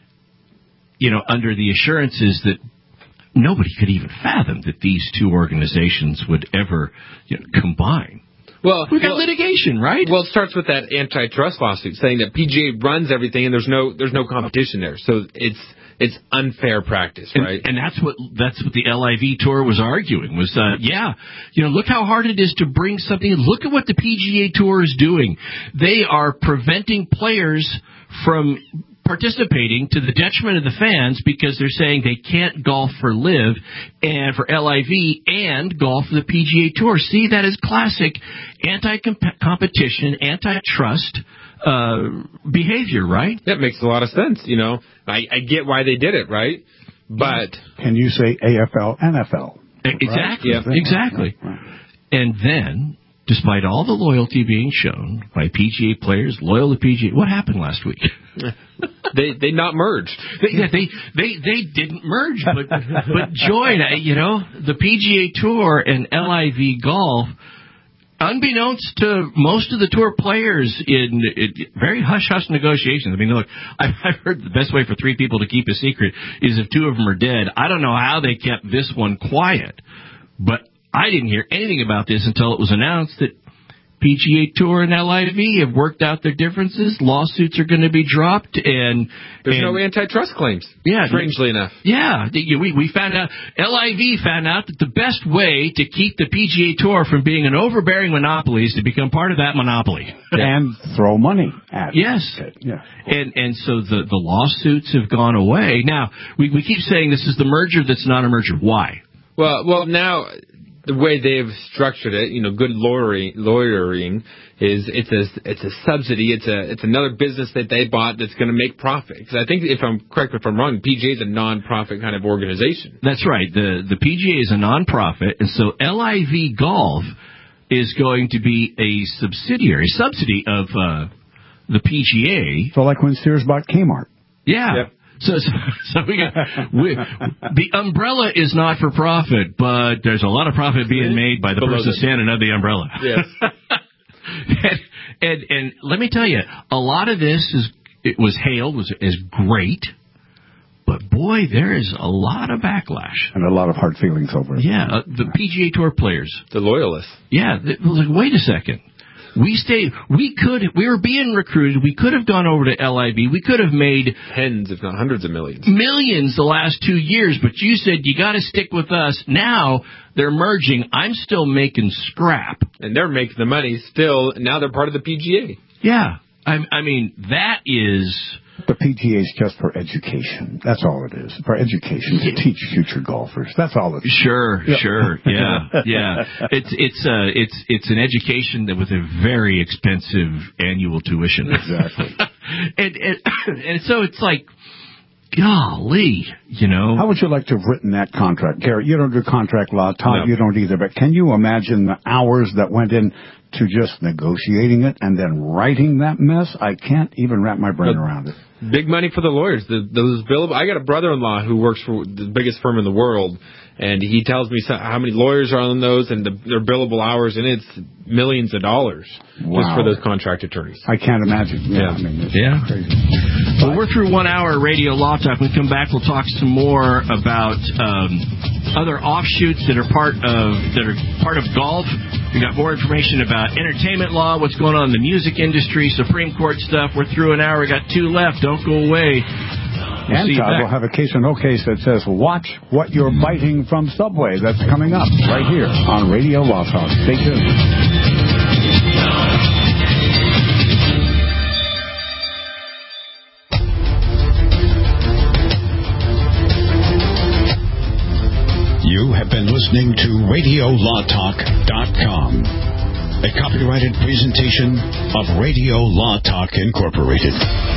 you know, under the assurances that nobody could even fathom that these two organizations would ever, you know, combine. Well, we got well, litigation, right? Well, it starts with that antitrust lawsuit saying that P G A runs everything and there's no there's no competition there, so it's it's unfair practice, right? And, and that's what that's what the L I V Tour was arguing was, uh, yeah, you know, look how hard it is to bring something. Look at what the P G A Tour is doing. They are preventing players from participating to the detriment of the fans because they're saying they can't golf for Live and for L I V and golf for the P G A Tour. See, that is classic anti-competition, antitrust uh, behavior, right? That makes a lot of sense. You know, I, I get why they did it, right? But can you say A F L, N F L? Exactly. Right? Yeah, exactly. Right. And then, despite all the loyalty being shown by P G A players loyal to P G A, what happened last week? they they not merged. They, yeah, they they they didn't merge, but but join. You know, the P G A Tour and L I V Golf, unbeknownst to most of the tour players, in, in very hush hush negotiations. I mean, look, I've, I've heard the best way for three people to keep a secret is if two of them are dead. I don't know how they kept this one quiet, but I didn't hear anything about this until it was announced that P G A Tour and L I V have worked out their differences. Lawsuits are going to be dropped, and there's and, no antitrust claims. Yeah, strangely enough. Yeah, we we found out. L I V found out that the best way to keep the P G A Tour from being an overbearing monopoly is to become part of that monopoly and throw money at it. Yes. Yeah. And and so the the lawsuits have gone away. Now we we keep saying this is the merger that's not a merger. Why? Well, well now. The way they've structured it, you know, good lawyering, lawyering is it's a it's a subsidy. It's a it's another business that they bought that's going to make profit. Because I think, if I'm correct, if I'm wrong, P G A is a non-profit kind of organization. That's right. The the P G A is a non-profit, and so L I V Golf is going to be a subsidiary, subsidy of uh, the P G A. So, like when Sears bought Kmart. Yeah. Yep. So, so, so we got we, the umbrella is not for profit, but there's a lot of profit being made by the Below person them. standing under the umbrella. Yes. and, and and let me tell you, a lot of this is it was hailed was is great, but boy, there is a lot of backlash and a lot of hard feelings over it. Yeah, uh, the P G A Tour players, the loyalists. Yeah, it was like, wait a second. We stayed. We could. We were being recruited. We could have gone over to L I V. We could have made tens, if not hundreds, of millions, millions the last two years. But you said you got to stick with us. Now they're merging. I'm still making scrap, and they're making the money still. Now they're part of the P G A. Yeah, I, I mean that is. The P G A is just for education. That's all it is. For education, to teach future golfers. That's all it is. Sure, yeah. sure, yeah, yeah. It's it's uh it's it's an education that with a very expensive annual tuition. Exactly. and, and and so it's like, golly, you know. How would you like to have written that contract, Garrett? You don't do contract law, Todd. No. You don't either. But can you imagine the hours that went in to just negotiating it and then writing that mess? I can't even wrap my brain but around it. Big money for the lawyers. The, those billable. I got a brother-in-law who works for the biggest firm in the world, and he tells me so, how many lawyers are on those and the, their billable hours, and it's millions of dollars wow. just for those contract attorneys. I can't imagine. Yeah, yeah. I mean, it's yeah. crazy. Well, we're through one hour radio law talk. When we come back, we'll talk some more about um, other offshoots that are part of that are part of golf. We got more information about entertainment law, what's going on in the music industry, Supreme Court stuff. We're through an hour. We got two left. Don't go away. We'll and Todd will have a case or no case that says, watch what you're biting from Subway. That's coming up right here on Radio Law Talk. Stay tuned. You have been listening to radio law talk dot com, a copyrighted presentation of Radio Law Talk Incorporated.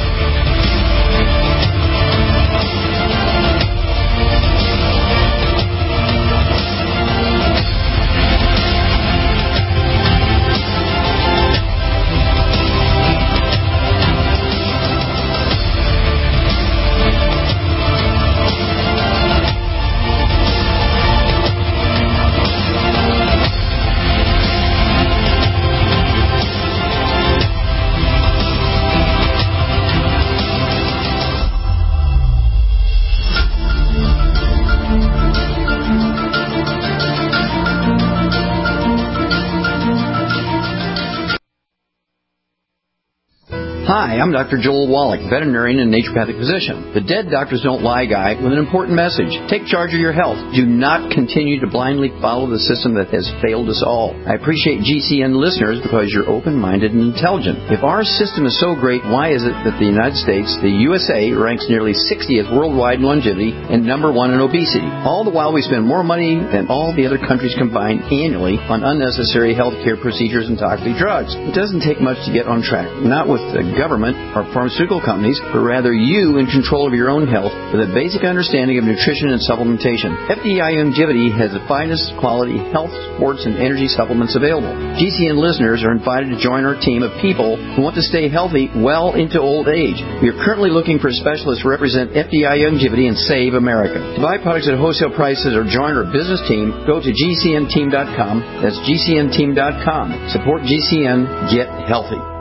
Hi, I'm Doctor Joel Wallach, veterinarian and naturopathic physician. The Dead Doctors Don't Lie guy with an important message. Take charge of your health. Do not continue to blindly follow the system that has failed us all. I appreciate G C N listeners because you're open-minded and intelligent. If our system is so great, why is it that the United States, the U S A, ranks nearly sixtieth worldwide in longevity and number one in obesity? All the while we spend more money than all the other countries combined annually on unnecessary health care procedures and toxic drugs. It doesn't take much to get on track. Not with the government or pharmaceutical companies, but rather you in control of your own health with a basic understanding of nutrition and supplementation. F D I Longevity has the finest quality health, sports, and energy supplements available. G C N listeners are invited to join our team of people who want to stay healthy well into old age. We are currently looking for specialists to represent F D I Longevity and Save America. To buy products at wholesale prices or join our business team, go to G C N team dot com. That's G C N team dot com. Support G C N. Get healthy.